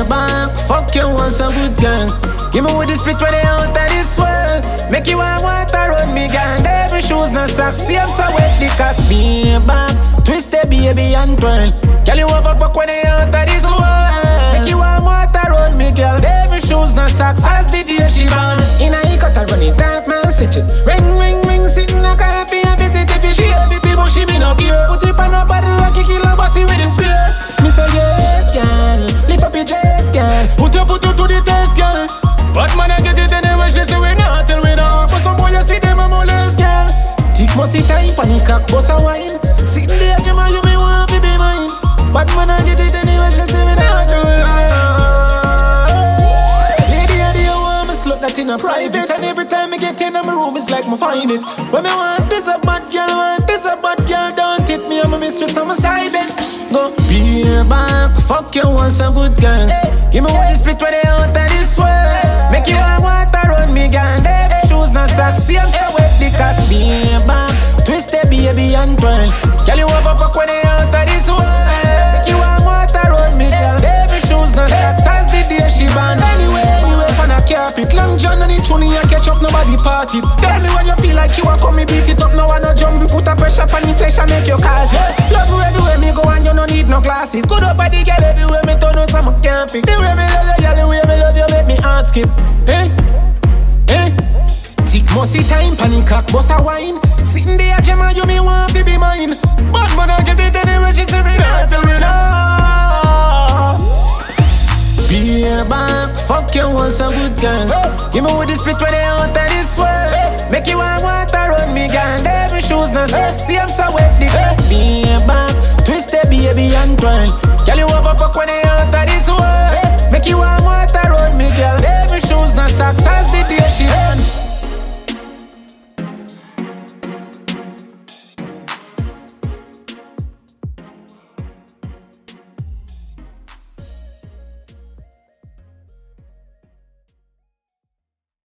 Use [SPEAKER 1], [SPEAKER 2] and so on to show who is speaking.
[SPEAKER 1] back, fuck you want some good girl. Give me with the split where they out of this world. Make you want water run me gun. Every shoes no socks, see I'm so wet the cock. Be back, twist the baby and twirl. Girl you over fuck when they out of this world. Make you want water run me girl. Every shoes no socks, as the day she born. In a cut I run it up man stitch it. Ring ring ring sitting a coffee and visit if she a baby but she be no care. Put it on a bottle rocky kill a bossy with the spear. Me say yes girl, lift up your chest girl. Put you to the test girl. But man I get it anyway, she say we not till we don't. But some boy you see them a molest girl. Tick must see time, panic cock, boss a wine. Sitting there, Jemma, you may want to be mine. But man I get it anyway, she say we not till we don't. Lady, you want me slut that in a private. And every time I get in my room, it's like me find it. When me want this a bad girl, want this a bad girl. Don't hit me, I'm a mistress, I'm a side bet. Go beer back, fuck you want some good girl. Give me what the split where they out of this world. Make you want water run me gun. Every shoes no socks, see I'm so wet the cock. Beer back, twist the baby and twirl. Girl you over fuck when they out of this world. Make you want water run me girl. Every shoes no socks, as the day she born. Anyway, you up on a carpet. Long John and it tuning and catch up, nobody party. Tell me when you feel like you are come, me beat it up. No one no jump, put a pressure on the flesh and make you cause it. Love you everywhere me go and you no need no glasses. Good up at the girl everywhere me turn on some can't pick. The way me love you, girl, the way me love you make me heart skip. Hey, hey. Tick must see time, panic cock, boss a wine. Sitting there, Jemma, you me want to be mine. But man I get it anyway, she say me not till we know. Beer back, fuck you want some good girl. Give me with the split where they out of this world. Make you want water run me gun. Every shoes no socks, see I'm so wet the cock. Beer back, twist the baby and twirl.